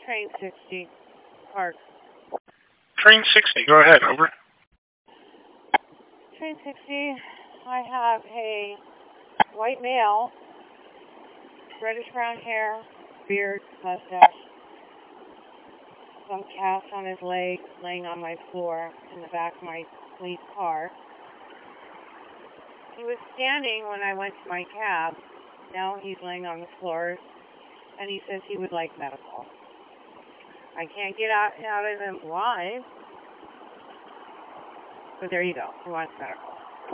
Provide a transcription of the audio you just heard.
Train 60, Park. Train 60, go ahead, over. Train 60, I have a white male, reddish brown hair, beard, mustache, some cast on his leg, laying on my floor in the back of my police car. He was standing when I went to my cab. Now he's laying on the floor, and he says he would like medical. I can't get out of him live, but there you go. He wants medical.